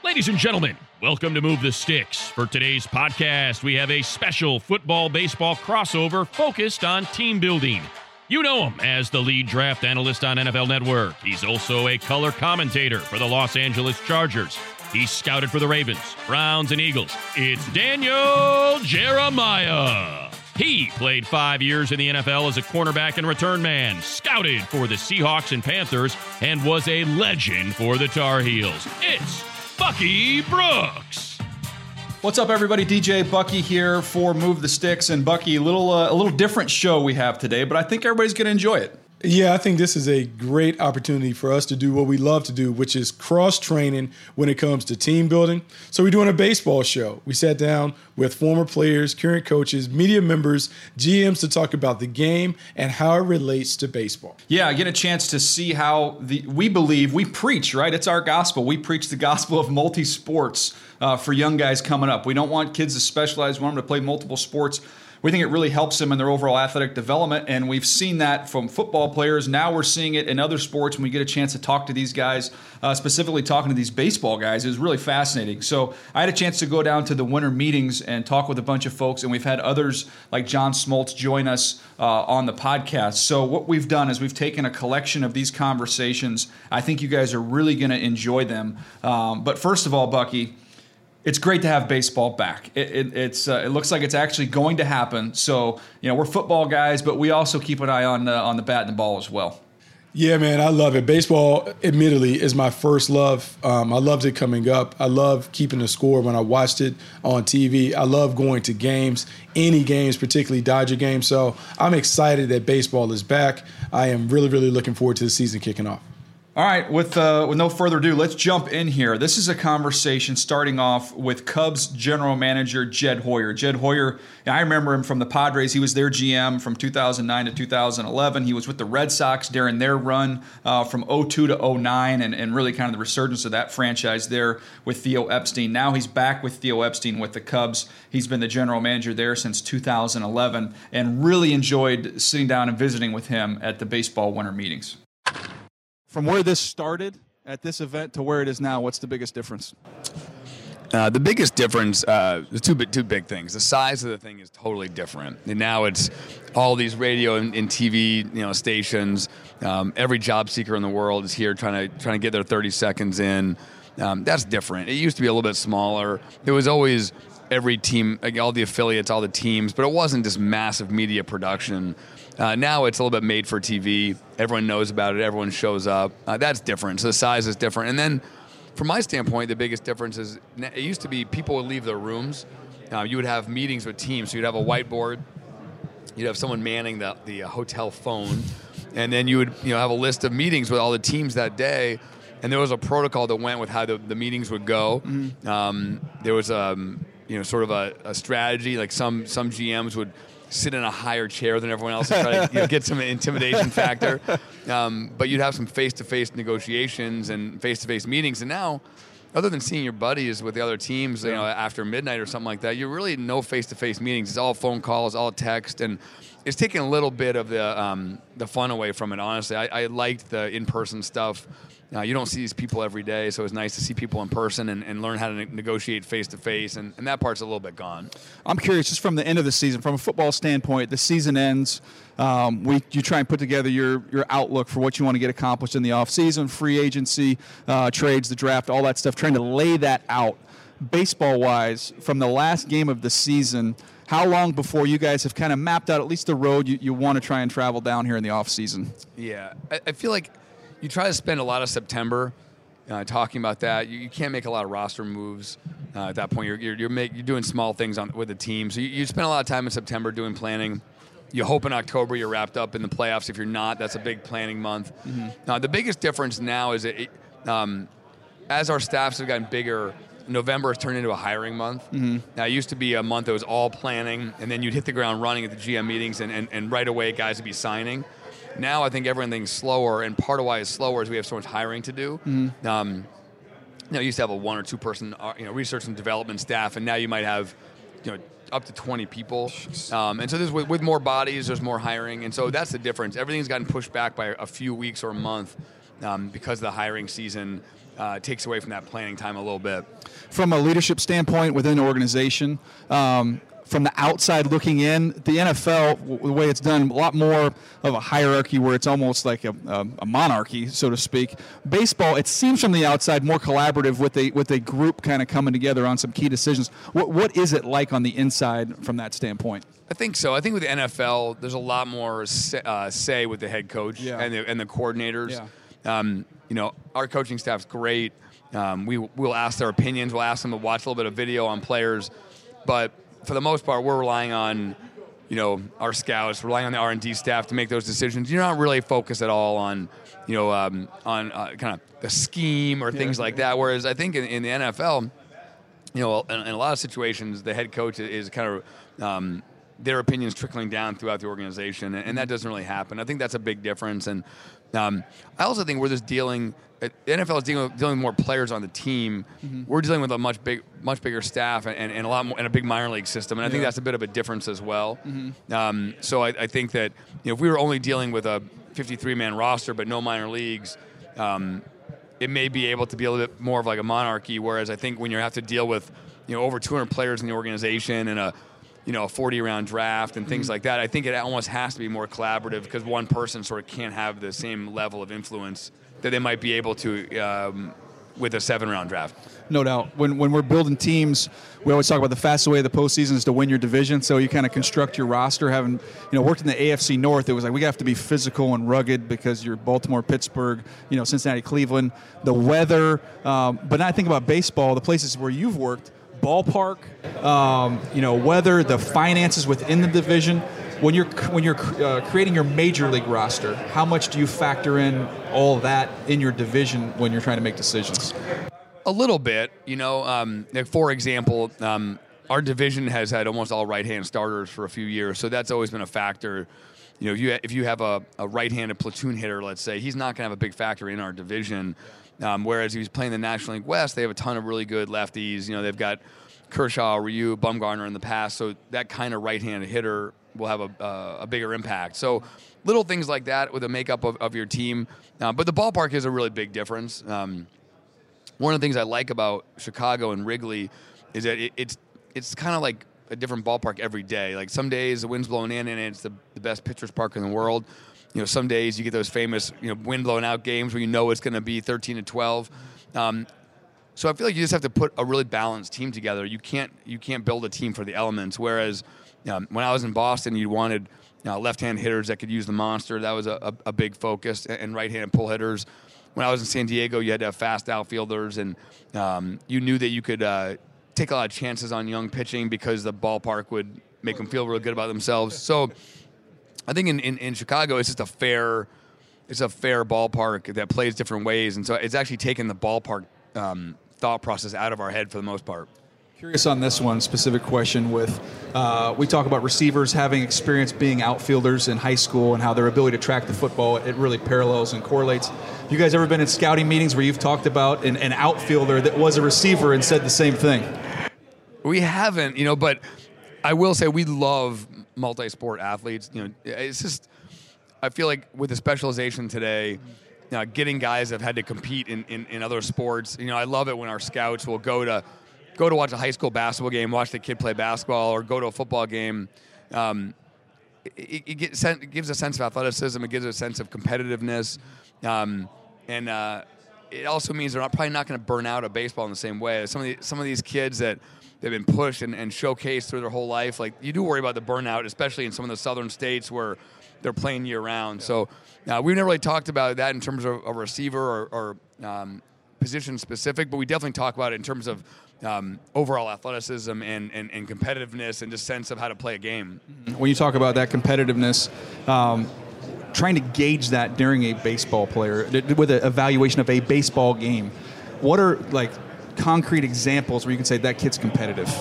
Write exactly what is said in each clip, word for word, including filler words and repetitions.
Ladies and gentlemen, welcome to Move the Sticks. For today's podcast, we have a special football-baseball crossover focused on team building. You know him as the lead draft analyst on N F L Network. He's also a color commentator for the Los Angeles Chargers. He's scouted for the Ravens, Browns, and Eagles. It's Daniel Jeremiah. He played five years in the N F L as a cornerback and return man, scouted for the Seahawks and Panthers, and was a legend for the Tar Heels. It's Bucky Brooks. What's up, everybody? D J Bucky here for Move the Sticks. And Bucky, a little uh, a little different show we have today, but I think everybody's going to enjoy it. Yeah, I think this is a great opportunity for us to do what we love to do, which is cross-training when it comes to team building. So we're doing a baseball show. We sat down with former players, current coaches, media members, G Ms to talk about the game and how it relates to baseball. Yeah, I get a chance to see how the we believe, we preach, right? It's our gospel. We preach the gospel of multi-sports uh, for young guys coming up. We don't want kids to specialize. We want them to play multiple sports. We think it really helps them in their overall athletic development, and we've seen that from football players. Now we're seeing it in other sports when we get a chance to talk to these guys, uh, specifically talking to these baseball guys. It was really fascinating. So I had a chance to go down to the winter meetings and talk with a bunch of folks, and we've had others like John Smoltz join us uh, on the podcast. So what we've done is we've taken a collection of these conversations. I think you guys are really going to enjoy them. Um, but first of all, Bucky, it's great to have baseball back. It, it, it's uh, it looks like it's actually going to happen. So, you know, we're football guys, but we also keep an eye on uh, on the bat and the ball as well. Yeah, man, I love it. Baseball, admittedly, is my first love. Um, I loved it coming up. I love keeping the score when I watched it on T V. I love going to games, any games, particularly Dodger games. So I'm excited that baseball is back. I am really, really looking forward to the season kicking off. All right, with uh, with no further ado, let's jump in here. This is a conversation starting off with Cubs general manager Jed Hoyer. Jed Hoyer, I remember him from the Padres. He was their G M from two thousand nine to two thousand eleven. He was with the Red Sox during their run uh, from oh two to oh nine, and, and really kind of the resurgence of that franchise there with Theo Epstein. Now he's back with Theo Epstein with the Cubs. He's been the general manager there since two thousand eleven, and really enjoyed sitting down and visiting with him at the baseball winter meetings. From where this started at this event to where it is now, what's the biggest difference? Uh, the biggest difference, uh, the two two big things. The size of the thing is totally different. And now it's all these radio and, and T V, you know, stations. Um, every job seeker in the world is here trying to trying to get their thirty seconds in. Um, that's different. It used to be a little bit smaller. It was always every team, like all the affiliates, all the teams, but it wasn't this massive media production. Uh, now it's a little bit made for T V. Everyone knows about it. Everyone shows up. Uh, that's different. So the size is different. And then from my standpoint, the biggest difference is it used to be people would leave their rooms. Uh, you would have meetings with teams. So you'd have a whiteboard. You'd have someone manning the, the uh, hotel phone. And then you would you know have a list of meetings with all the teams that day. And there was a protocol that went with how the, the meetings would go. Mm-hmm. Um, there was um, you know sort of a, a strategy. Like some some G Ms would sit in a higher chair than everyone else to try to you know, get some intimidation factor. Um, but you'd have some face-to-face negotiations and face-to-face meetings. And now, other than seeing your buddies with the other teams, you know, after midnight or something like that, you're really no face-to-face meetings. It's all phone calls, all text, and it's taking a little bit of the um, the fun away from it, honestly. I, I liked the in-person stuff. Uh, you don't see these people every day, so it's nice to see people in person and, and learn how to ne- negotiate face-to-face, and, and that part's a little bit gone. I'm curious, just from the end of the season, from a football standpoint, the season ends. Um, we you try and put together your your outlook for what you want to get accomplished in the offseason, free agency, uh, trades, the draft, all that stuff, trying to lay that out baseball-wise from the last game of the season. How long before you guys have kind of mapped out at least the road you, you want to try and travel down here in the offseason? Yeah, I, I feel like you try to spend a lot of September uh, talking about that. You, you can't make a lot of roster moves uh, at that point. You're you're you're, make, you're doing small things on, with the team. So you, you spend a lot of time in September doing planning. You hope in October you're wrapped up in the playoffs. If you're not, that's a big planning month. Mm-hmm. Now, the biggest difference now is that it, um, as our staffs have gotten bigger, November has turned into a hiring month. Mm-hmm. Now, it used to be a month that was all planning, and then you'd hit the ground running at the G M meetings, and, and, and right away guys would be signing. Now I think everything's slower, and part of why it's slower is we have so much hiring to do. Mm-hmm. Um, you know, you used to have a one or two person, you know, research and development staff, and now you might have, you know, up to twenty people. Um, and so there's with, with more bodies, there's more hiring, and so that's the difference. Everything's gotten pushed back by a few weeks or a month um, because of the hiring season. uh, takes away from that planning time a little bit. From a leadership standpoint within an organization, um, from the outside looking in, the N F L, w- the way it's done, a lot more of a hierarchy where it's almost like a, a, a monarchy, so to speak. Baseball, it seems from the outside more collaborative with a with a group kind of coming together on some key decisions. What what is it like on the inside from that standpoint? I think so. I think with the N F L, there's a lot more say, uh, say with the head coach Yeah. and the and the coordinators. Yeah. Um, you know, our coaching staff's great. Um, we we'll ask their opinions. We'll ask them to watch a little bit of video on players, but for the most part, we're relying on, you know, our scouts, relying on the R and D staff to make those decisions. You're not really focused at all on, you know, um, on uh, kind of the scheme or things Yeah. like that. Whereas I think in, in the N F L, you know, in, in a lot of situations, the head coach is kind of um, their opinions trickling down throughout the organization, and, and that doesn't really happen. I think that's a big difference. And um, I also think we're just dealing. The N F L is dealing with, dealing with more players on the team. Mm-hmm. We're dealing with a much big, much bigger staff and, and, and a lot more, and a big minor league system. And I think Yeah. that's a bit of a difference as well. Mm-hmm. Um, so I, I think that, you know, if we were only dealing with a fifty-three man roster but no minor leagues, um, it may be able to be a little bit more of like a monarchy. Whereas I think when you have to deal with, you know, over two hundred players in the organization and a, you know, a forty round draft and things mm-hmm. like that, I think it almost has to be more collaborative because one person sort of can't have the same level of influence that they might be able to um, with a seven round draft. No doubt. When when we're building teams, we always talk about the fastest way of the postseason is to win your division. So you kind of construct your roster. Having you know worked in the A F C North, it was like we have to be physical and rugged because you're Baltimore, Pittsburgh, you know, Cincinnati, Cleveland, the weather. Um, but now I think about baseball, the places where you've worked, ballpark, um, you know, weather, the finances within the division. When you're when you're uh, creating your major league roster, how much do you factor in all that in your division when you're trying to make decisions? A little bit, you know. Um, like for example, um, our division has had almost all right-hand starters for a few years, so that's always been a factor. You know, if you if you have a, a right-handed platoon hitter, let's say, he's not going to have a big factor in our division. Um, whereas if he's playing the National League West, they have a ton of really good lefties. You know, they've got Kershaw, Ryu, Bumgarner in the past, so that kind of right-handed hitter will have a, uh, a bigger impact. So little things like that with the makeup of, of your team. Uh, but the ballpark is a really big difference. Um, one of the things I like about Chicago and Wrigley is that it, it's it's kind of like a different ballpark every day. Like some days the wind's blowing in and it's the, the best pitcher's park in the world. You know, some days you get those famous, you know, wind blowing out games where you know it's going to be thirteen to twelve. Um, so I feel like you just have to put a really balanced team together. You can't you can't build a team for the elements. Whereas um, when I was in Boston, you wanted you know, left-hand hitters that could use the monster. That was a, a, a big focus, and right-hand pull hitters. When I was in San Diego, you had to have fast outfielders, and um, you knew that you could uh, take a lot of chances on young pitching because the ballpark would make them feel really good about themselves. So I think in, in, in Chicago, it's just a fair, it's a fair ballpark that plays different ways, and so it's actually taken the ballpark um, thought process out of our head for the most part. Curious on this one, specific question with, uh, we talk about receivers having experience being outfielders in high school and how their ability to track the football, it really parallels and correlates. You guys ever been in scouting meetings where you've talked about an, an outfielder that was a receiver and said the same thing? We haven't, you know, but I will say we love multi-sport athletes. You know, it's just, I feel like with the specialization today, you know, getting guys that have had to compete in, in, in other sports, you know, I love it when our scouts will go to go to watch a high school basketball game, watch the kid play basketball, or go to a football game. Um, it, it, gets, it gives a sense of athleticism. It gives a sense of competitiveness. Um, and uh, it also means they're not, probably not going to burn out at baseball in the same way. Some of, the, some of these kids that they've been pushed and, and showcased through their whole life, like you do worry about the burnout, especially in some of the southern states where they're playing year-round. Yeah. So uh, we've never really talked about that in terms of a receiver or, or um, position-specific, but we definitely talk about it in terms of Um, overall athleticism and, and, and competitiveness and just sense of how to play a game. When you talk about that competitiveness, um, trying to gauge that during a baseball player, with an evaluation of a baseball game, what are like concrete examples where you can say that kid's competitive?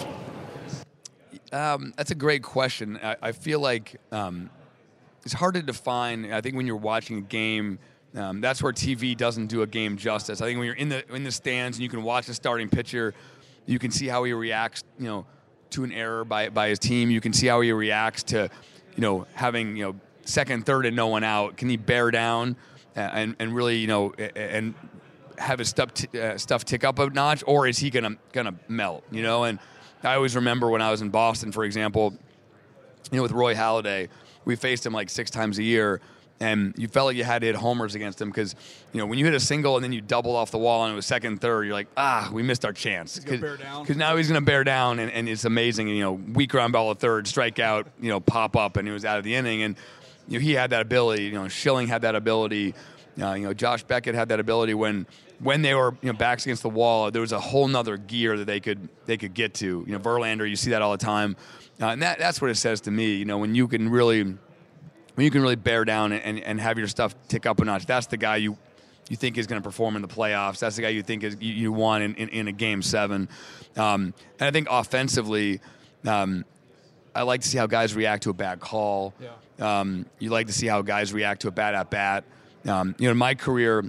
Um, that's a great question. I, I feel like um, it's hard to define. I think when you're watching a game, um, that's where T V doesn't do a game justice. I think when you're in the in the stands and you can watch the starting pitcher, you can see how he reacts, you know, to an error by by his team. You can see how he reacts to, you know, having, you know, second, third, and no one out. Can he bear down and and really, you know, and have his stuff t- uh, stuff tick up a notch, or is he gonna gonna melt? You know, and I always remember when I was in Boston, for example, you know, with Roy Halladay, we faced him like six times a year. And you felt like you had to hit homers against him because, you know, when you hit a single and then you double off the wall and it was second and third, you're like, ah, we missed our chance. Because now he's going to bear down, and, and it's amazing. You know, weak ground ball at third, strike out, you know, pop up, and he was out of the inning. And, you know, he had that ability. You know, Schilling had that ability. Uh, you know, Josh Beckett had that ability when when they were, you know, backs against the wall. There was a whole nother gear that they could they could get to. You know, Verlander, you see that all the time. Uh, and that that's what it says to me. You know, when you can really – when you can really bear down and, and have your stuff tick up a notch, that's the guy you you think is going to perform in the playoffs. That's the guy you think is you, you want in, in, in a game seven. Um, and I think offensively, um, I like to see how guys react to a bad call. Yeah. Um, you like to see how guys react to a bad at bat. Um, you know, in my career,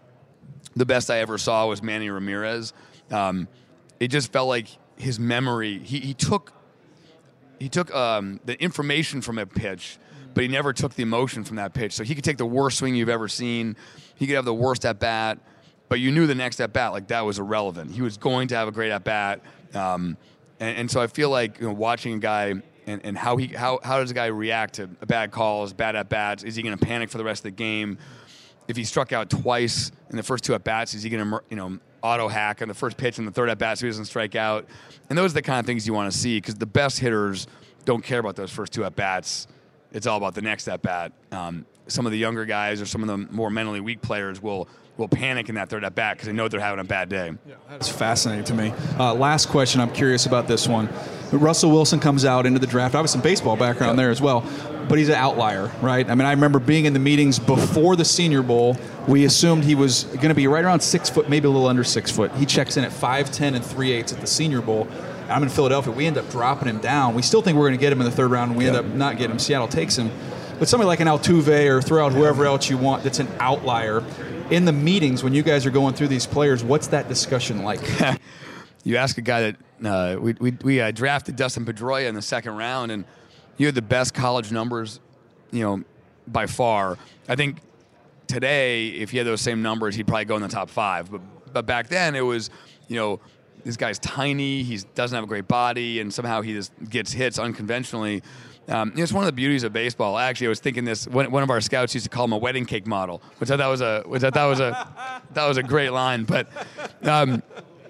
the best I ever saw was Manny Ramirez. Um, it just felt like his memory. He, he took he took um, the information from a pitch, but he never took the emotion from that pitch. So he could take the worst swing you've ever seen. He could have the worst at-bat, but you knew the next at-bat, like, that was irrelevant. He was going to have a great at-bat. Um, and, and so I feel like, you know, watching a guy and, and how he how, how does a guy react to bad calls, bad at-bats? Is he going to panic for the rest of the game? If he struck out twice in the first two at-bats, is he going to, you know, auto-hack on the first pitch and the third at-bat so he doesn't strike out? And those are the kind of things you want to see, because the best hitters don't care about those first two at-bats. It's all about the next at-bat. Um, some of the younger guys or some of the more mentally weak players will will panic in that third at-bat because they know they're having a bad day. Yeah, that's fascinating to me. Uh, last question, I'm curious about this one. Russell Wilson comes out into the draft. Obviously, baseball background there as well, but he's an outlier, right? I mean, I remember being in the meetings before the Senior Bowl. We assumed he was going to be right around six foot, maybe a little under six foot. He checks in at five ten and three eighths at the Senior Bowl. I'm in Philadelphia. We end up dropping him down. We still think we're going to get him in the third round, and we end up not getting him. Seattle takes him. But somebody like an Altuve, or throw out whoever else you want that's an outlier. In the meetings, when you guys are going through these players, what's that discussion like? You ask a guy that uh, we we, we uh, drafted Dustin Pedroia in the second round, and you had the best college numbers, you know, by far. I think today, if he had those same numbers, he'd probably go in the top five. But but back then, it was, you know, this guy's tiny, he doesn't have a great body, and somehow he just gets hits unconventionally. Um, it's one of the beauties of baseball. Actually, I was thinking this. One, one of our scouts used to call him a wedding cake model, which I thought was a which I thought was a that was a great line. But um,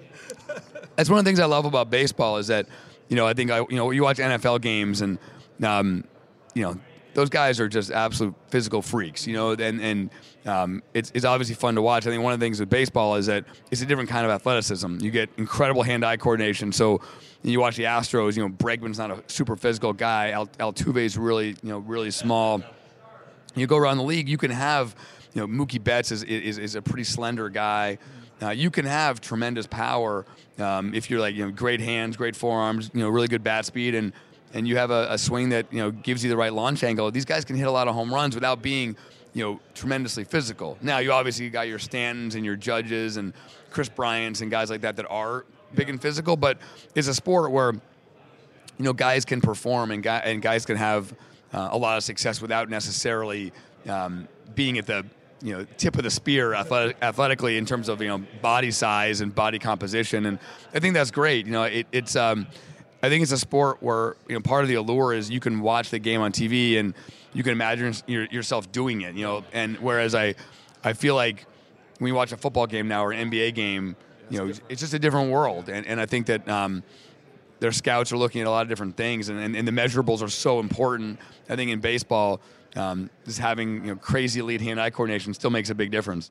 that's one of the things I love about baseball is that, you know, I think I you know you watch N F L games and um, you know, those guys are just absolute physical freaks, you know, and and um, it's it's obviously fun to watch. I think one of the things with baseball is that it's a different kind of athleticism. You get incredible hand-eye coordination. So you watch the Astros, you know, Bregman's not a super physical guy. Al- Altuve's really, you know, really small. You go around the league, you can have, you know, Mookie Betts is is, is a pretty slender guy. Uh, you can have tremendous power um, if you're like, you know, great hands, great forearms, you know, really good bat speed, and and you have a, a swing that, you know, gives you the right launch angle. These guys can hit a lot of home runs without being, you know, tremendously physical. Now, you obviously got your Stantons and your Judges and Chris Bryants and guys like that that are big and physical, but it's a sport where, you know, guys can perform and, guy, and guys can have uh, a lot of success without necessarily um, being at the, you know, tip of the spear athletic, athletically in terms of, you know, body size and body composition. And I think that's great. You know, it, it's um, I think it's a sport where, you know, part of the allure is you can watch the game on T V and you can imagine your, yourself doing it, you know, and whereas I, I feel like when you watch a football game now or an N B A game, you know, it's just a different world. And, and I think that um, their scouts are looking at a lot of different things, and, and, and the measurables are so important. I think in baseball, um, just having, you know, crazy elite hand-eye coordination still makes a big difference.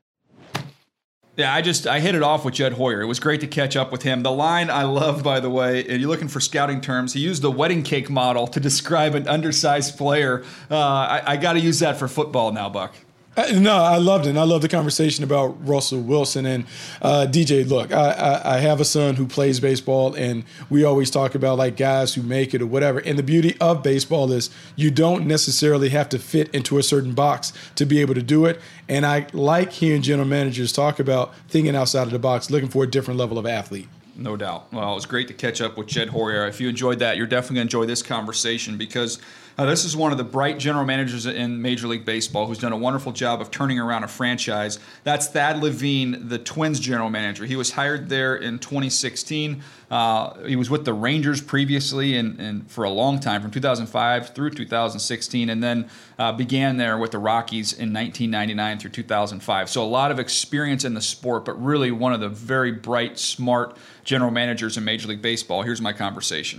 Yeah, I just I hit it off with Jed Hoyer. It was great to catch up with him. The line I love, by the way, and you're looking for scouting terms, he used the wedding cake model to describe an undersized player. Uh, I, I got to use that for football now, Buck. Uh, no, I loved it. And I love the conversation about Russell Wilson. And uh, D J, look, I, I, I have a son who plays baseball, and we always talk about like guys who make it or whatever. And the beauty of baseball is you don't necessarily have to fit into a certain box to be able to do it. And I like hearing general managers talk about thinking outside of the box, looking for a different level of athlete. No doubt. Well, it was great to catch up with Jed Hoyer. If you enjoyed that, you're definitely going to enjoy this conversation because uh, this is one of the bright general managers in Major League Baseball who's done a wonderful job of turning around a franchise. That's Thad Levine, the Twins general manager. He was hired there in twenty sixteen. Uh, he was with the Rangers previously and, and for a long time, from two thousand five through two thousand sixteen, and then uh, began there with the Rockies in nineteen ninety-nine through two thousand five. So a lot of experience in the sport, but really one of the very bright, smart general managers in Major League Baseball. Here's my conversation.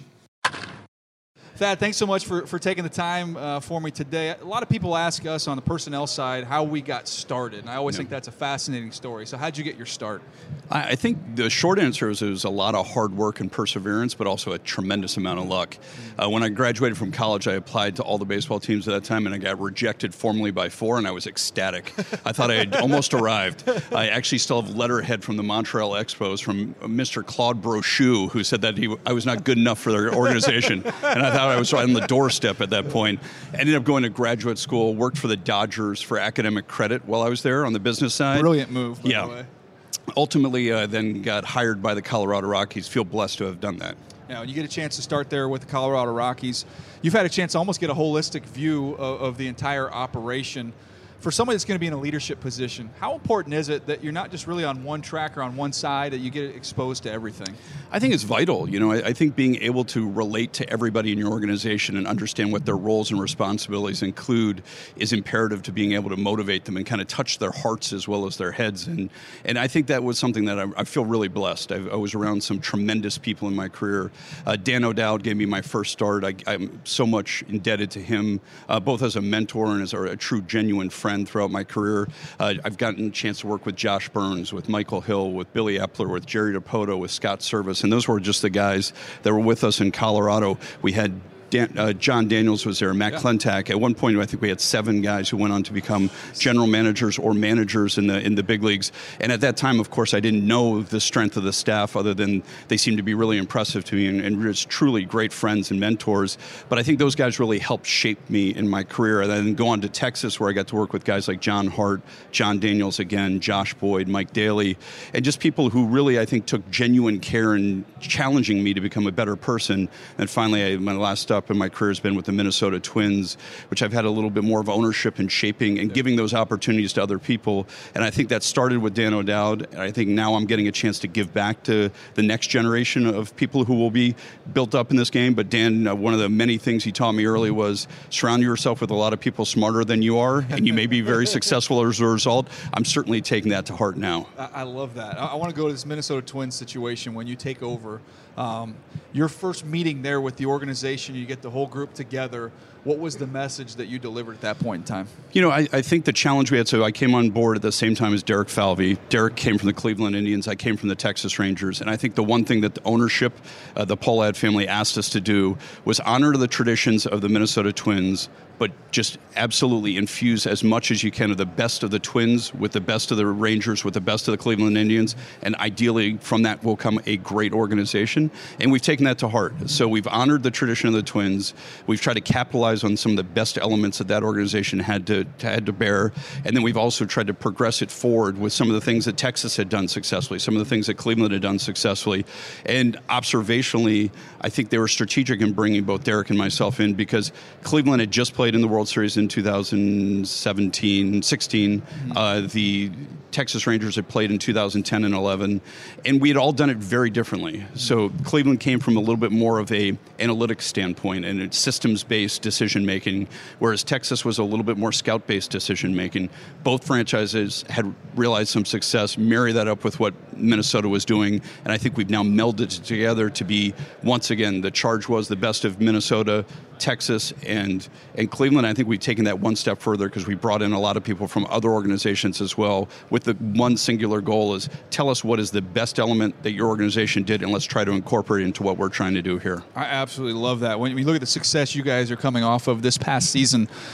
Thad, thanks so much for, for taking the time uh, for me today. A lot of people ask us on the personnel side how we got started, and I always yeah. think that's a fascinating story. So how'd you get your start? I think the short answer is it was a lot of hard work and perseverance, but also a tremendous amount of luck. Uh, when I graduated from college, I applied to all the baseball teams at that time, and I got rejected formally by four, and I was ecstatic. I thought I had almost arrived. I actually still have letterhead from the Montreal Expos from Mister Claude Brochu, who said that he, I was not good enough for their organization, and I thought I was on the doorstep at that point. Ended up going to graduate school, worked for the Dodgers for academic credit while I was there on the business side. Brilliant move, by yeah. the way. Ultimately, uh, then got hired by the Colorado Rockies. Feel blessed to have done that. Now, when you get a chance to start there with the Colorado Rockies, you've had a chance to almost get a holistic view of, of the entire operation. For somebody that's going to be in a leadership position, how important is it that you're not just really on one track or on one side, that you get exposed to everything? I think it's vital. You know, I, I think being able to relate to everybody in your organization and understand what their roles and responsibilities include is imperative to being able to motivate them and kind of touch their hearts as well as their heads. And and I think that was something that I, I feel really blessed. I've, I was around some tremendous people in my career. Uh, Dan O'Dowd gave me my first start. I, I'm so much indebted to him, uh, both as a mentor and as a, a true, genuine friend throughout my career. Uh, I've gotten a chance to work with Josh Burns, with Michael Hill, with Billy Epler, with Jerry Dipoto, with Scott Service, and those were just the guys that were with us in Colorado. We had Dan, uh, John Daniels was there, Matt yeah. Klentak. At one point, I think we had seven guys who went on to become general managers or managers in the in the big leagues. And at that time, of course, I didn't know the strength of the staff other than they seemed to be really impressive to me and, and just truly great friends and mentors. But I think those guys really helped shape me in my career. And then go on to Texas, where I got to work with guys like John Hart, John Daniels again, Josh Boyd, Mike Daly, and just people who really, I think, took genuine care in challenging me to become a better person. And finally, I, my last stop in my career has been with the Minnesota Twins, which I've had a little bit more of ownership in shaping and giving those opportunities to other people. And I think that started with Dan O'Dowd. And I think now I'm getting a chance to give back to the next generation of people who will be built up in this game. But Dan, uh, one of the many things he taught me early was surround yourself with a lot of people smarter than you are, and you may be very successful as a result. I'm certainly taking that to heart now. I, I love that. I, I want to go to this Minnesota Twins situation when you take over. Um, your first meeting there with the organization, you get the whole group together. What was the message that you delivered at that point in time? You know, I, I think the challenge we had, so I came on board at the same time as Derek Falvey. Derek came from the Cleveland Indians. I came from the Texas Rangers. And I think the one thing that the ownership, uh, the Pohlad family asked us to do was honor the traditions of the Minnesota Twins, but just absolutely infuse as much as you can of the best of the Twins with the best of the Rangers, with the best of the Cleveland Indians, and ideally from that will come a great organization. And we've taken that to heart. So we've honored the tradition of the Twins. We've tried to capitalize on some of the best elements that that organization had to, had to bear. And then we've also tried to progress it forward with some of the things that Texas had done successfully, some of the things that Cleveland had done successfully. And observationally, I think they were strategic in bringing both Derek and myself in because Cleveland had just played in the World Series in two thousand seventeen, sixteen. Mm-hmm. Uh, the Texas Rangers had played in two thousand ten and eleven, and we had all done it very differently. Mm-hmm. So Cleveland came from a little bit more of a analytics standpoint and it's systems-based decision-making, whereas Texas was a little bit more scout-based decision-making. Both franchises had realized some success, marry that up with what Minnesota was doing, and I think we've now melded it together to be, once again, the charge was the best of Minnesota, Texas, and, and Cleveland. I think we've taken that one step further because we brought in a lot of people from other organizations as well with the one singular goal is tell us what is the best element that your organization did and let's try to incorporate it into what we're trying to do here. I absolutely love that. When you look at the success you guys are coming off of this past season,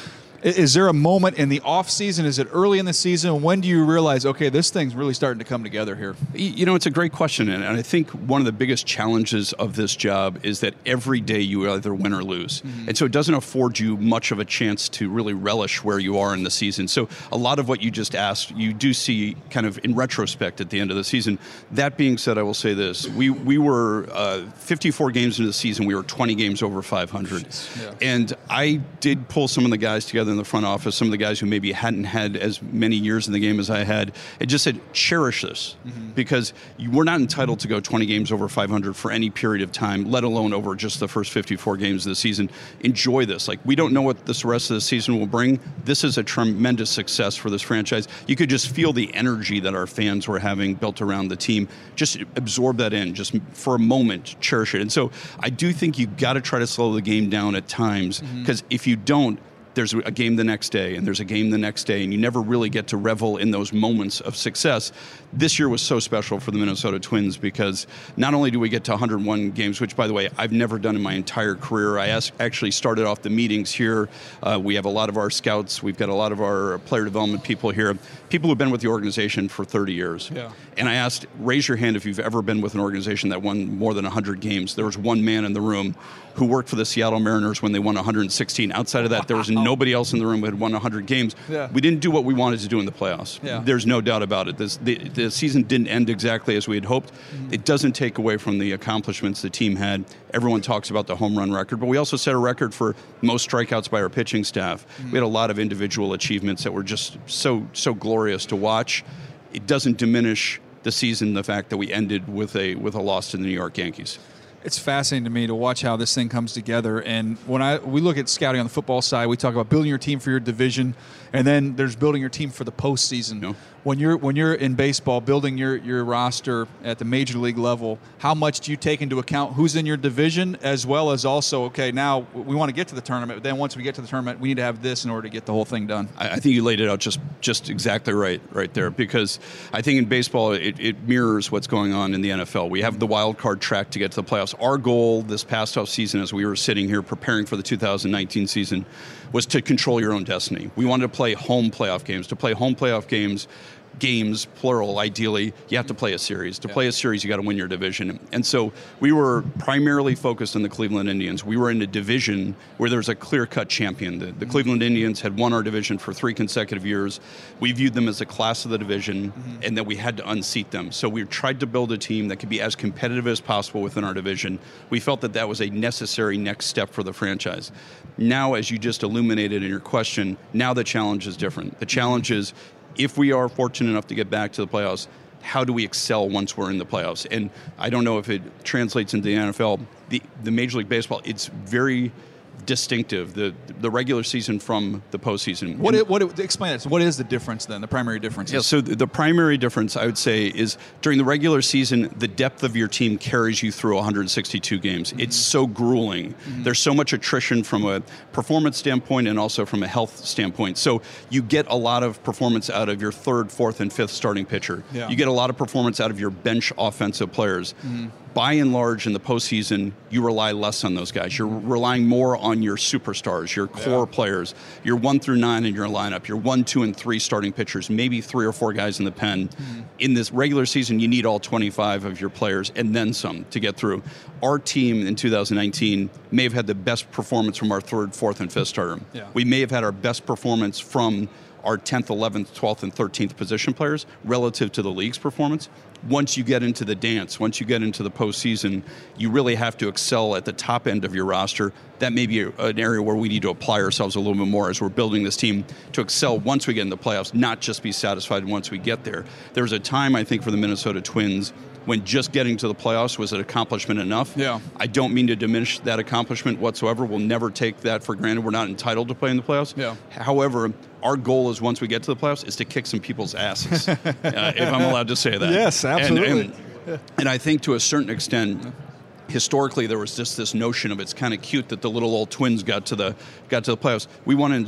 Is there a moment in the off season? Is it early in the season? When do you realize, okay, this thing's really starting to come together here? You know, it's a great question, and I think one of the biggest challenges of this job is that every day you either win or lose, mm-hmm. and so it doesn't afford you much of a chance to really relish where you are in the season. So a lot of what you just asked, you do see kind of in retrospect at the end of the season. That being said, I will say this: we we were uh, fifty-four games into the season, we were twenty games over five hundred, yeah. and I did pull some of the guys together in the front office, some of the guys who maybe hadn't had as many years in the game as I had, and just said, cherish this, mm-hmm. because you, we're not entitled to go twenty games over five hundred for any period of time, let alone over just the first fifty-four games of the season. Enjoy this. Like, we don't know what this rest of the season will bring. This is a tremendous success for this franchise. You could just feel the energy that our fans were having built around the team. Just absorb that in, just for a moment, cherish it. And so I do think you've got to try to slow the game down at times, because mm-hmm. if you don't, there's a game the next day, and there's a game the next day, and you never really get to revel in those moments of success. This year was so special for the Minnesota Twins because not only do we get to one hundred one games, which, by the way, I've never done in my entire career. I actually started off the meetings here. Uh, we have a lot of our scouts. We've got a lot of our player development people here, people who've been with the organization for thirty years. Yeah. And I asked, raise your hand if you've ever been with an organization that won more than one hundred games. There was one man in the room who worked for the Seattle Mariners when they won one hundred sixteen. Outside of that, there was nobody else in the room who had won one hundred games. Yeah. We didn't do what we wanted to do in the playoffs. Yeah. There's no doubt about it. This, the, the season didn't end exactly as we had hoped. Mm-hmm. It doesn't take away from the accomplishments the team had. Everyone talks about the home run record, but we also set a record for most strikeouts by our pitching staff. Mm-hmm. We had a lot of individual achievements that were just so so glorious to watch. It doesn't diminish the season, the fact that we ended with a with a loss to the New York Yankees. It's fascinating to me to watch how this thing comes together. And when I we look at scouting on the football side, we talk about building your team for your division, and then there's building your team for the postseason. No. When you're when you're in baseball, building your, your roster at the major league level, how much do you take into account who's in your division, as well as also, okay, now we want to get to the tournament, but then once we get to the tournament, we need to have this in order to get the whole thing done? I, I think you laid it out just just exactly right right there, because I think in baseball it, it mirrors what's going on in the N F L. We have the wild card track to get to the playoffs. Our goal this past off season, as we were sitting here preparing for the two thousand nineteen season, was to control your own destiny. We wanted to play home playoff games. To play home playoff games, games, plural, ideally, you have to play a series. To yeah. play a series, you got to win your division. And so we were primarily focused on the Cleveland Indians. We were in a division where there was a clear-cut champion. The, the mm-hmm. Cleveland Indians had won our division for three consecutive years. We viewed them as a class of the division, mm-hmm. and that we had to unseat them. So we tried to build a team that could be as competitive as possible within our division. We felt that that was a necessary next step for the franchise. Now, as you just illuminated in your question, now the challenge is different. The challenge is, if we are fortunate enough to get back to the playoffs, how do we excel once we're in the playoffs? And I don't know if it translates into the N F L. The, the Major League Baseball, it's very distinctive, the the regular season from the postseason. What it, what it, explain it. So what is the difference then? The primary difference? Yeah. So the, the primary difference, I would say, is during the regular season, the depth of your team carries you through one hundred sixty-two games. Mm-hmm. It's so grueling. Mm-hmm. There's so much attrition from a performance standpoint and also from a health standpoint. So you get a lot of performance out of your third, fourth, and fifth starting pitcher. Yeah. You get a lot of performance out of your bench offensive players. Mm-hmm. By and large, in the postseason, you rely less on those guys. You're relying more on your superstars, your core yeah. players, your one through nine in your lineup, your one, two, and three starting pitchers, maybe three or four guys in the pen. Mm-hmm. In this regular season, you need all twenty-five of your players and then some to get through. Our team in two thousand nineteen may have had the best performance from our third, fourth, and fifth starter. Yeah. We may have had our best performance from our tenth, eleventh, twelfth, and thirteenth position players relative to the league's performance. Once you get into the dance, once you get into the postseason, you really have to excel at the top end of your roster. That may be a, an area where we need to apply ourselves a little bit more as we're building this team to excel once we get in the playoffs, not just be satisfied once we get there. There was a time, I think, for the Minnesota Twins when just getting to the playoffs was an accomplishment enough. Yeah. I don't mean to diminish that accomplishment whatsoever. We'll never take that for granted. We're not entitled to play in the playoffs. Yeah. However, our goal is once we get to the playoffs is to kick some people's asses, uh, if I'm allowed to say that. Yes, absolutely. And, and, and I think to a certain extent, historically, there was just this notion of it's kind of cute that the little old Twins got to the got to the playoffs. We won in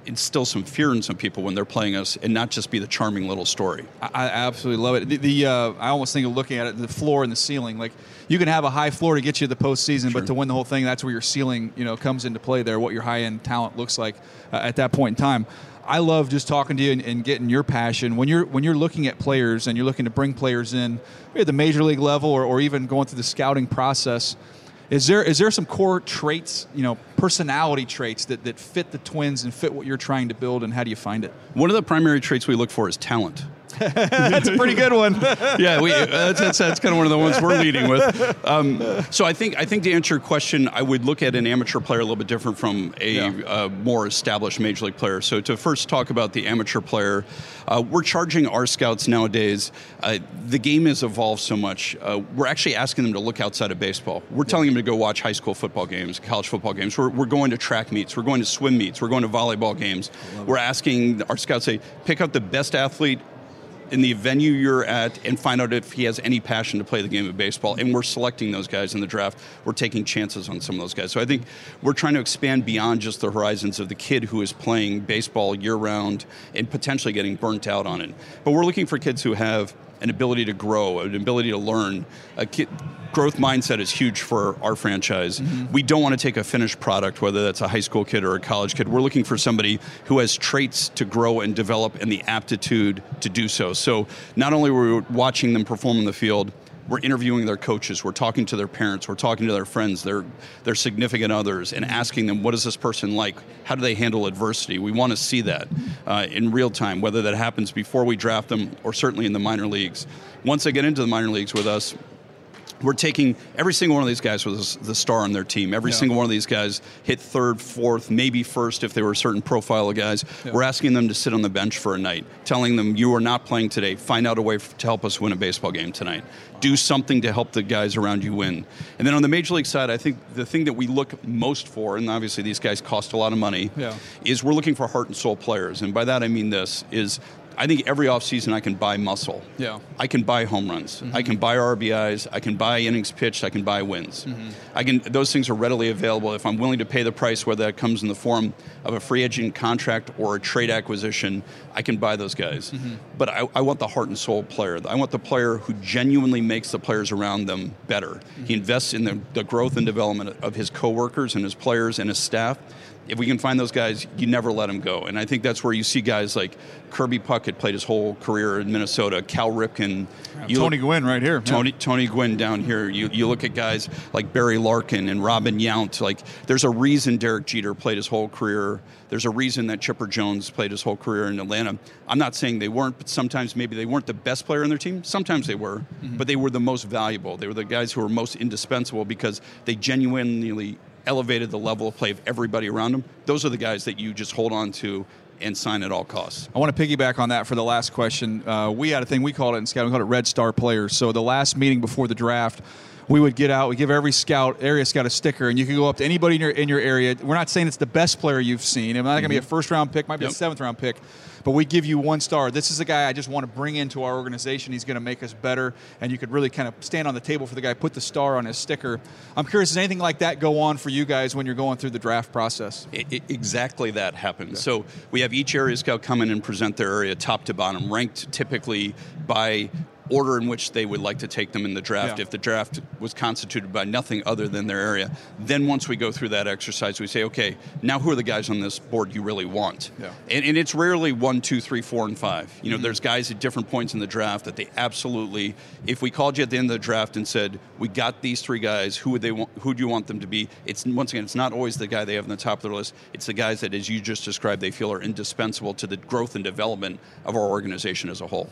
instill some fear in some people when they're playing us and not just be the charming little story. I, I absolutely love it. The, the uh, I almost think of looking at it, the floor and the ceiling. Like, you can have a high floor to get you to the postseason, Sure. but to win the whole thing, that's where your ceiling, you know, comes into play there, what your high-end talent looks like uh, at that point in time. I love just talking to you and, and getting your passion. When you're when you're looking at players and you're looking to bring players in at the major league level or, or even going through the scouting process, is there is there some core traits, you know, personality traits that, that fit the Twins and fit what you're trying to build, and how do you find it? One of the primary traits we look for is talent. That's a pretty good one. yeah, we, uh, that's, that's, that's kind of one of the ones we're leading with. Um, so I think I think to answer your question, I would look at an amateur player a little bit different from a Yeah. uh, more established major league player. So to first talk about the amateur player, uh, we're charging our scouts nowadays. Uh, the game has evolved so much. Uh, we're actually asking them to look outside of baseball. We're telling them to go watch high school football games, college football games. We're, we're going to track meets. We're going to swim meets. We're going to volleyball games. We're asking our scouts, say, pick out the best athlete in the venue you're at and find out if he has any passion to play the game of baseball. And we're selecting those guys in the draft. We're taking chances on some of those guys. So I think we're trying to expand beyond just the horizons of the kid who is playing baseball year-round and potentially getting burnt out on it. But we're looking for kids who have an ability to grow, an ability to learn. A kid, growth mindset is huge for our franchise. Mm-hmm. We don't want to take a finished product, whether that's a high school kid or a college kid. We're looking for somebody who has traits to grow and develop and the aptitude to do so. So not only are we watching them perform in the field, we're interviewing their coaches, we're talking to their parents, we're talking to their friends, their their significant others, and asking them, what is this person like? How do they handle adversity? We want to see that uh, in real time, whether that happens before we draft them or certainly in the minor leagues. Once they get into the minor leagues with us, we're taking every single one of these guys was the star on their team. Every yeah. single one of these guys hit third, fourth, maybe first if they were a certain profile of guys. Yeah. We're asking them to sit on the bench for a night, telling them, you are not playing today. Find out a way to help us win a baseball game tonight. Do something to help the guys around you win. And then on the major league side, I think the thing that we look most for, and obviously these guys cost a lot of money, yeah. is we're looking for heart and soul players. And by that I mean this, is I think every offseason I can buy muscle. Yeah. I can buy home runs. Mm-hmm. I can buy R B Is. I can buy innings pitched. I can buy wins. Mm-hmm. I can. Those things are readily available if I'm willing to pay the price, whether that comes in the form of a free agent contract or a trade acquisition. I can buy those guys. Mm-hmm. But I, I want the heart and soul player. I want the player who genuinely makes the players around them better. Mm-hmm. He invests in the, the growth and development of his coworkers and his players and his staff. If we can find those guys, you never let them go. And I think that's where you see guys like Kirby Puckett played his whole career in Minnesota, Cal Ripken. You Tony look, Gwynn right here. Tony yeah. Tony Gwynn down here. You you look at guys like Barry Larkin and Robin Yount. Like, there's a reason Derek Jeter played his whole career. There's a reason that Chipper Jones played his whole career in Atlanta. I'm not saying they weren't, but sometimes maybe they weren't the best player on their team. Sometimes they were, mm-hmm. but they were the most valuable. They were the guys who were most indispensable because they genuinely elevated the level of play of everybody around them. Those are the guys that you just hold on to and sign at all costs. I want to piggyback on that for the last question. Uh, we had a thing, we called it in scouting, we called it Red Star Players. So the last meeting before the draft, we would get out, we give every scout, area scout a sticker, and you can go up to anybody in your in your area. We're not saying it's the best player you've seen. It's not going to be a first-round pick, might be yep. a seventh-round pick, but we give you one star. This is a guy I just want to bring into our organization. He's going to make us better, and you could really kind of stand on the table for the guy, put the star on his sticker. I'm curious, does anything like that go on for you guys when you're going through the draft process? It, it, exactly that happens. Yeah. So we have each area scout come in and present their area top to bottom, ranked typically by order in which they would like to take them in the draft. Yeah. If the draft was constituted by nothing other than their area, then once we go through that exercise, we say, okay, now who are the guys on this board you really want? Yeah. And, and it's rarely one, two, three, four, and five. You know, mm-hmm. there's guys at different points in the draft that they absolutely, if we called you at the end of the draft and said, we got these three guys, who would they want, who do you want them to be? It's, once again, it's not always the guy they have on the top of their list. It's the guys that, as you just described, they feel are indispensable to the growth and development of our organization as a whole.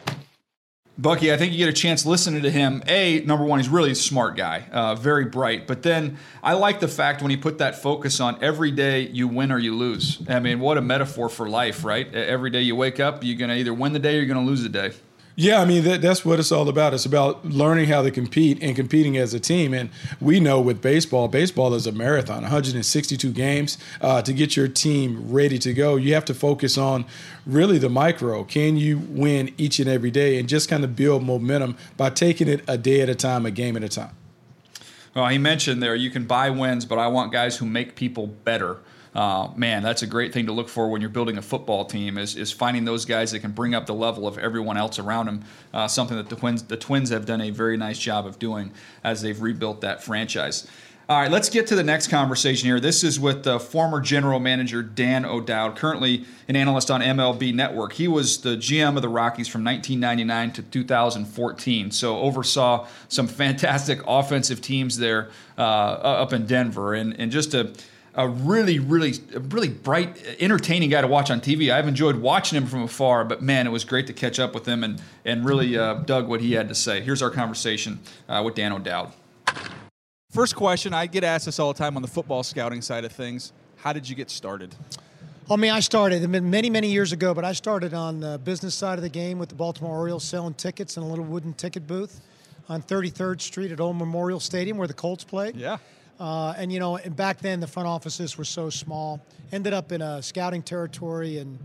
Bucky, I think you get a chance listening to him. A, number one, he's really a smart guy, uh, very bright. But then I like the fact when he put that focus on every day you win or you lose. I mean, what a metaphor for life, right? Every day you wake up, you're going to either win the day or you're going to lose the day. Yeah, I mean, that, that's what it's all about. It's about learning how to compete and competing as a team. And we know with baseball, baseball is a marathon, one hundred sixty-two games. Uh, to get your team ready to go, you have to focus on really the micro. Can you win each and every day and just kind of build momentum by taking it a day at a time, a game at a time? Well, he mentioned there you can buy wins, but I want guys who make people better. uh, man, that's a great thing to look for when you're building a football team is, is finding those guys that can bring up the level of everyone else around them, uh, something that the Twins, the Twins have done a very nice job of doing as they've rebuilt that franchise. All right, let's get to the next conversation here. This is with uh, former general manager Dan O'Dowd, currently an analyst on M L B Network. He was the G M of the Rockies from nineteen ninety-nine to two thousand fourteen, so oversaw some fantastic offensive teams there uh, up in Denver, and, and just a, a really, really, really bright, entertaining guy to watch on T V. I've enjoyed watching him from afar, but man, it was great to catch up with him and, and really uh, dug what he had to say. Here's our conversation uh, with Dan O'Dowd. First question, I get asked this all the time on the football scouting side of things. How did you get started? I mean, I started many, many years ago, but I started on the business side of the game with the Baltimore Orioles selling tickets in a little wooden ticket booth on thirty-third Street at Old Memorial Stadium where the Colts played. Yeah. Uh, and, you know, and back then the front offices were so small. Ended up in a scouting territory and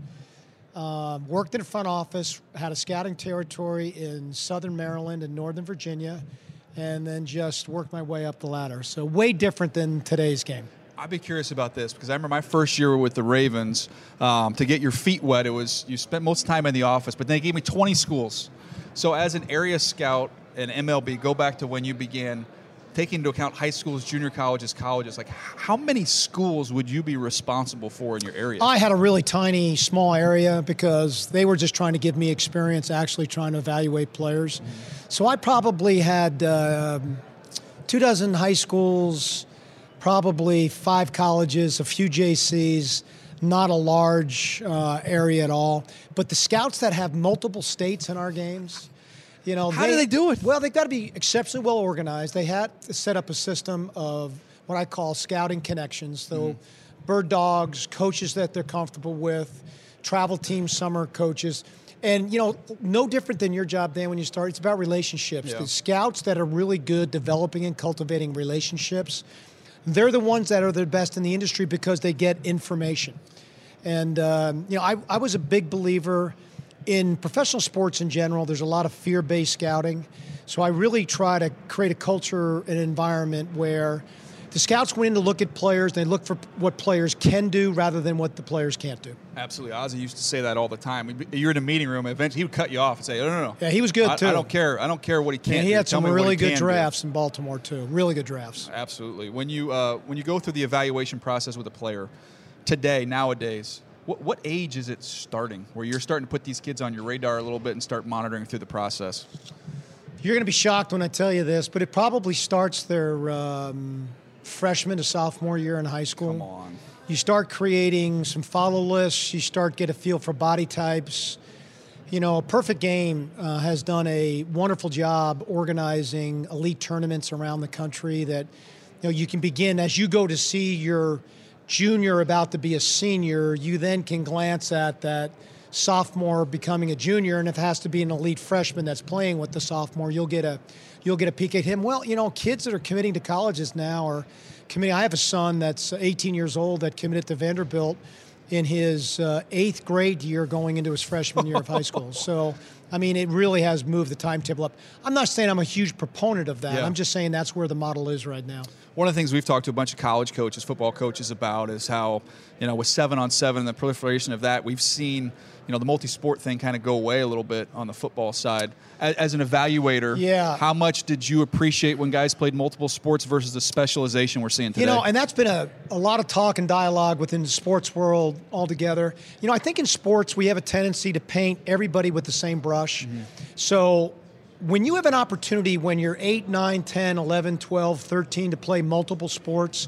uh, worked in a front office, had a scouting territory in southern Maryland and northern Virginia, and then just worked my way up the ladder. So way different than today's game. I'd be curious about this because I remember my first year with the Ravens. Um, to get your feet wet, it was you spent most of the time in the office, but they gave me twenty schools. So as an area scout in M L B, go back to when you began, taking into account high schools, junior colleges, colleges, like how many schools would you be responsible for in your area? I had a really tiny, small area because they were just trying to give me experience actually trying to evaluate players. Mm-hmm. So I probably had uh, two dozen high schools, probably five colleges, a few J Cs, not a large uh, area at all. But the scouts that have multiple states in our games, you know, how they, do they do it? Well, they've got to be exceptionally well organized. They had to set up a system of what I call scouting connections. So mm-hmm. bird dogs, coaches that they're comfortable with, travel team summer coaches. And, you know, no different than your job, Dan, when you start. It's about relationships. Yeah. The scouts that are really good developing and cultivating relationships, they're the ones that are the best in the industry because they get information. And, um, you know, I, I was a big believer in professional sports in general. There's a lot of fear-based scouting. So I really try to create a culture and environment where the scouts went in to look at players. They look for what players can do rather than what the players can't do. Absolutely. Ozzie used to say that all the time. You're in a meeting room, eventually he would cut you off and say, no, no, no. Yeah, he was good, I, too. I don't care. I don't care what he can't and he do. had Tell some me really what he good can drafts do. in Baltimore, too. Really good drafts. Absolutely. When you uh, when you go through the evaluation process with a player, today, nowadays, what, what age is it starting where you're starting to put these kids on your radar a little bit and start monitoring through the process? You're going to be shocked when I tell you this, but it probably starts their um, freshman to sophomore year in high school. Come on. You start creating some follow lists. You start get a feel for body types. You know, Perfect Game uh, has done a wonderful job organizing elite tournaments around the country that, you know, you can begin as you go to see your junior about to be a senior, you then can glance at that sophomore becoming a junior, and if it has to be an elite freshman that's playing with the sophomore, you'll get a you'll get a peek at him. Well, you know, kids that are committing to colleges now are committing. I have a son that's eighteen years old that committed to Vanderbilt in his uh, eighth grade year going into his freshman year of high school. So, I mean, it really has moved the timetable up. I'm not saying I'm a huge proponent of that. Yeah. I'm just saying that's where the model is right now. One of the things we've talked to a bunch of college coaches, football coaches about is how, you know, with seven on seven and the proliferation of that, we've seen, you know, the multi-sport thing kind of go away a little bit on the football side. As, as an evaluator, yeah. how much did you appreciate when guys played multiple sports versus the specialization we're seeing today? You know, and that's been a, a lot of talk and dialogue within the sports world altogether. You know, I think in sports we have a tendency to paint everybody with the same brush. Mm-hmm. So when you have an opportunity when you're eight, nine, ten, eleven, twelve, thirteen to play multiple sports,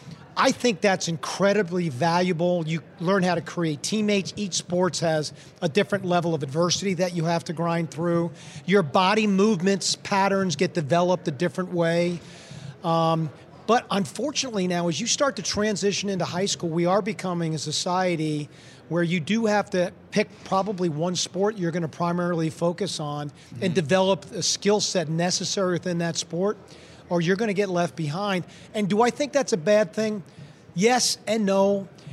I think that's incredibly valuable. You learn how to create teammates. Each sports has a different level of adversity that you have to grind through. Your body movements, patterns get developed a different way. Um, but unfortunately now, as you start to transition into high school, we are becoming a society where you do have to pick probably one sport you're going to primarily focus on mm-hmm. and develop a skill set necessary within that sport, or you're going to get left behind. And do I think that's a bad thing? Yes and no.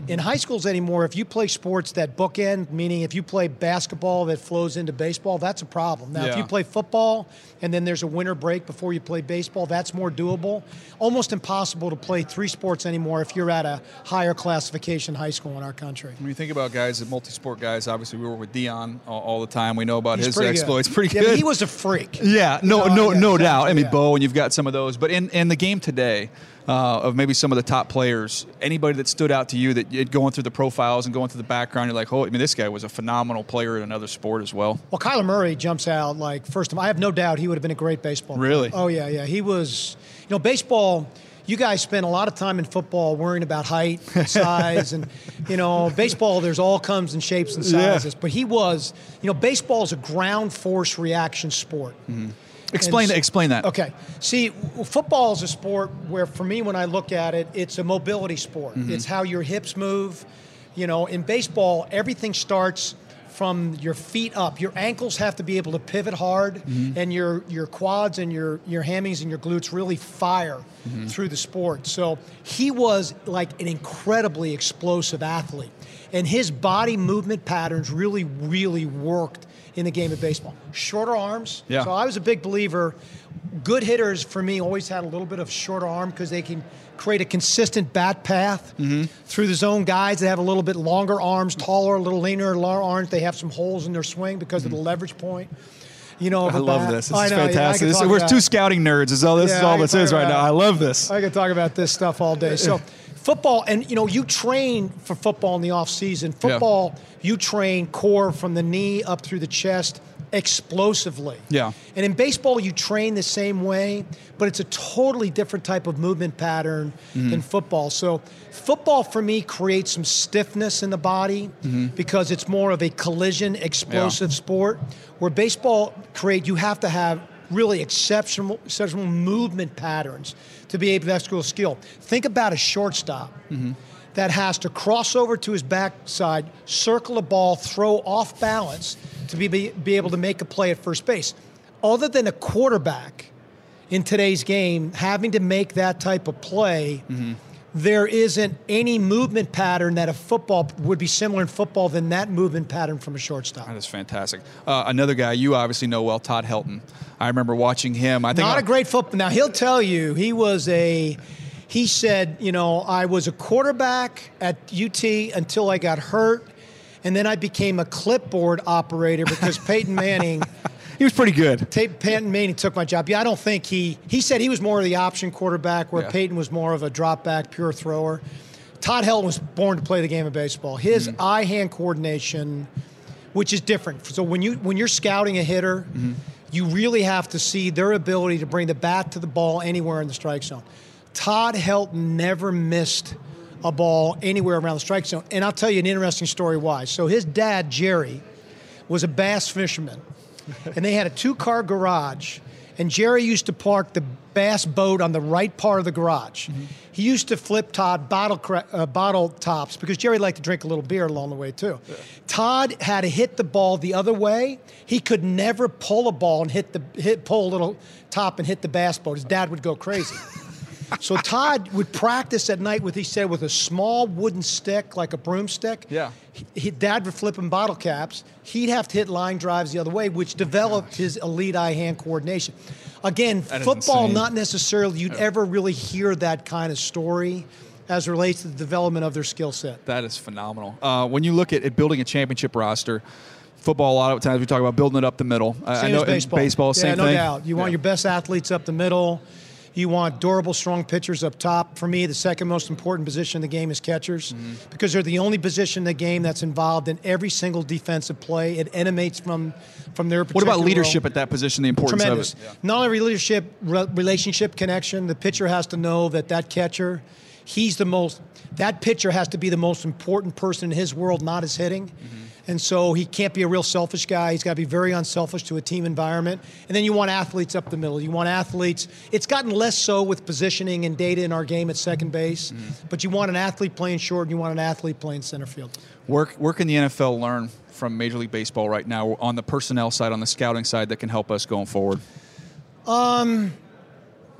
In high schools anymore, if you play sports that bookend, meaning if you play basketball that flows into baseball, that's a problem. Now, Yeah. if you play football and then there's a winter break before you play baseball, that's more doable. Almost impossible to play three sports anymore if you're at a higher classification high school in our country. When you think about guys, multi-sport guys, obviously we work with Dion all, all the time. We know about He's his pretty exploits. good. Pretty Yeah, good. but he was a freak. Yeah, no, No, no, yeah, no exactly, doubt. I mean, yeah. Bo, and you've got some of those. But in, in the game today, uh, of maybe some of the top players, anybody that stood out to you that you'd going through the profiles and going through the background, you're like, oh, I mean, this guy was a phenomenal player in another sport as well. Well, Kyler Murray jumps out like first of all. I have no doubt he would have been a great baseball player. Really? Oh, yeah, yeah. He was, you know, baseball, you guys spend a lot of time in football worrying about height, size, and, you know, baseball, there's all comes and shapes and sizes. Yeah. But he was, you know, baseball is a ground force reaction sport. Mm-hmm. Explain And- that. Explain that. Okay. See, w- football is a sport where, for me, when I look at it, it's a mobility sport. Mm-hmm. It's how your hips move. You know, in baseball, everything starts from your feet up. Your ankles have to be able to pivot hard, Mm-hmm. and your your quads and your your hammies and your glutes really fire Mm-hmm. through the sport. So he was like an incredibly explosive athlete, and his body movement patterns really, really worked in the game of baseball. Shorter arms. Yeah. So I was a big believer. Good hitters, for me, always had a little bit of shorter arm because they can create a consistent bat path Mm-hmm. through the zone. Guys that have a little bit longer arms, taller, a little leaner, longer arms, they have some holes in their swing because of the leverage point. You know, of Mm-hmm. I a love bat. this. This I is know, yeah, I fantastic. could This- talk we're about- two scouting nerds. Is all this is Yeah, I all could this is talk right now. about- I love this. I could talk about this stuff all day. So football, and you know, you train for football in the off season. Football, you train core from the knee up through the chest explosively. Yeah. And in baseball, you train the same way, but it's a totally different type of movement pattern than football. So football, for me, creates some stiffness in the body because it's more of a collision, explosive sport, where baseball create, you have to have really exceptional, exceptional movement patterns to be able to execute skill. Think about a shortstop that has to cross over to his backside, circle a ball, throw off balance to be, be, be able to make a play at first base. Other than a quarterback in today's game having to make that type of play, there isn't any movement pattern that a football would be similar in football than that movement pattern from a shortstop. That is fantastic. Uh, another guy you obviously know well, Todd Helton. I remember watching him. I think Not I- a great football. Now, he'll tell you he was a, he said, you know, I was a quarterback at U T until I got hurt, and then I became a clipboard operator because Peyton Manning, He was pretty good. Ta- Peyton Manning took my job. Yeah, I don't think he, he said he was more of the option quarterback where Yeah. Peyton was more of a drop back, pure thrower. Todd Helton was born to play the game of baseball. His Mm-hmm. eye-hand coordination, which is different. So when you when you're scouting a hitter, Mm-hmm. you really have to see their ability to bring the bat to the ball anywhere in the strike zone. Todd Helton never missed a ball anywhere around the strike zone. And I'll tell you an interesting story why. So his dad, Jerry, was a bass fisherman. And they had a two-car garage. And Jerry used to park the bass boat on the right part of the garage. Mm-hmm. He used to flip Todd bottle cra- uh, bottle tops because Jerry liked to drink a little beer along the way too. Yeah. Todd had to hit the ball the other way. He could never pull a ball and hit the hit pull a little top and hit the bass boat. His dad would go crazy. So Todd would practice at night with, he said, with a small wooden stick, like a broomstick. Yeah. He, he- Dad would flip him bottle caps. He'd have to hit line drives the other way, which developed his elite eye-hand coordination. Again, That is football, insane. not necessarily you'd ever really hear that kind of story as it relates to the development of their skill set. That is phenomenal. Uh, when you look at, at building a championship roster, football, a lot of times we talk about building it up the middle. I- Same I know as baseball. In baseball, yeah, same no thing. doubt. You want Yeah. your best athletes up the middle. You want durable, strong pitchers up top. For me, the second most important position in the game is catchers Mm-hmm. because they're the only position in the game that's involved in every single defensive play. It emanates from, from their What particular about leadership role. at that position, the importance Tremendous. of it? Not only leadership, re- relationship connection. The pitcher has to know that that catcher, he's the most, that pitcher has to be the most important person in his world, not his hitting. Mm-hmm. And so he can't be a real selfish guy. He's got to be very unselfish to a team environment. And then you want athletes up the middle. You want athletes. It's gotten less so with positioning and data in our game at second base. Mm-hmm. But you want an athlete playing short and you want an athlete playing center field. Where, where can the N F L learn from Major League Baseball right now on the personnel side, on the scouting side that can help us going forward? Well,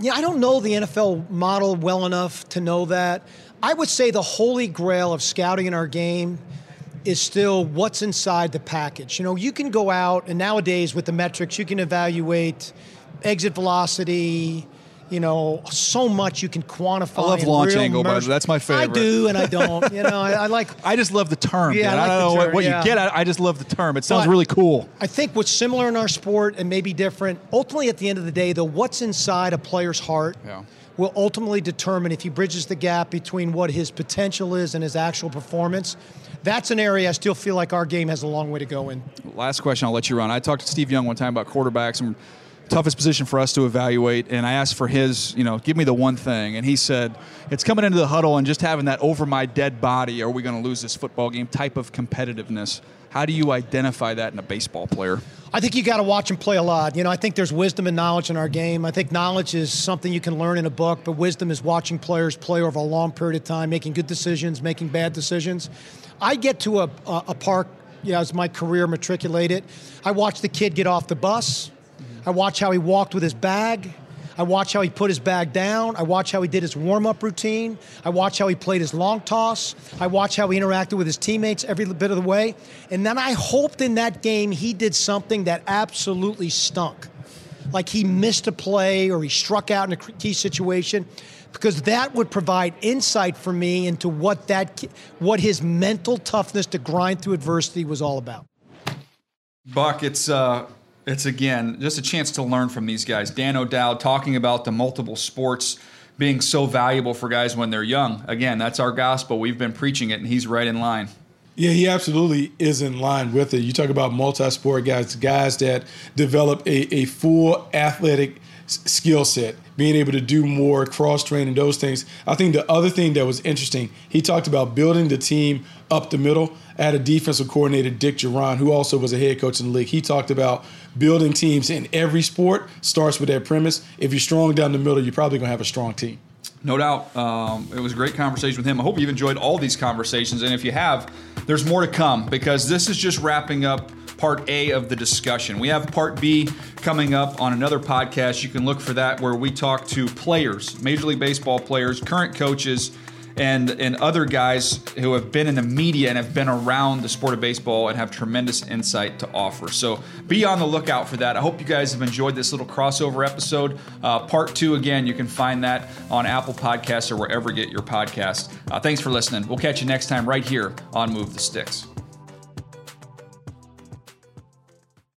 Yeah, I don't know the N F L model well enough to know that. I would say the holy grail of scouting in our game is still what's inside the package. You know, you can go out, and nowadays with the metrics, you can evaluate exit velocity, you know, so much you can quantify. I love launch angle, mer- but that's my favorite. I do, and I don't. You know, I, I like. I just love the term. Yeah, man. I like I don't the know term, what, what yeah. you get. I, I just love the term. It sounds But really cool. I think what's similar in our sport and maybe different, ultimately at the end of the day, though, what's inside a player's heart Yeah. will ultimately determine if he bridges the gap between what his potential is and his actual performance. That's an area I still feel like our game has a long way to go in. Last question, I'll let you run. I talked to Steve Young one time about quarterbacks and toughest position for us to evaluate, and I asked for his, you know, give me the one thing, and he said, it's coming into the huddle and just having that over my dead body, are we going to lose this football game type of competitiveness. How do you identify that in a baseball player? I think you got to watch him play a lot. You know, I think there's wisdom and knowledge in our game. I think knowledge is something you can learn in a book, but wisdom is watching players play over a long period of time, making good decisions, making bad decisions. I get to a, a, a park, you know, as my career matriculated. I watch the kid get off the bus. I watch how he walked with his bag. I watch how he put his bag down. I watch how he did his warm-up routine. I watch how he played his long toss. I watch how he interacted with his teammates every bit of the way. And then I hoped in that game he did something that absolutely stunk. Like he missed a play or he struck out in a key situation, because that would provide insight for me into what that, what his mental toughness to grind through adversity was all about. Buck, it's uh, it's again just a chance to learn from these guys. Dan O'Dowd talking about the multiple sports being so valuable for guys when they're young. Again, that's our gospel. We've been preaching it, and he's right in line. Yeah, he absolutely is in line with it. You talk about multi-sport guys, guys that develop a, a full athletic s- skill set, being able to do more, cross-training, those things. I think the other thing that was interesting, he talked about building the team up the middle. I had a defensive coordinator, Dick Geron, who also was a head coach in the league. He talked about building teams in every sport starts with that premise. If you're strong down the middle, you're probably going to have a strong team. No doubt. Um, it was a great conversation with him. I hope you've enjoyed all these conversations. And if you have, there's more to come, because this is just wrapping up part A of the discussion. We have part B coming up on another podcast. You can look for that, where we talk to players, Major League Baseball players, current coaches, and and other guys who have been in the media and have been around the sport of baseball and have tremendous insight to offer. So be on the lookout for that. I hope you guys have enjoyed this little crossover episode. Uh, part two, again, you can find that on Apple Podcasts or wherever you get your podcast. Uh, thanks for listening. We'll catch you next time right here on Move the Sticks.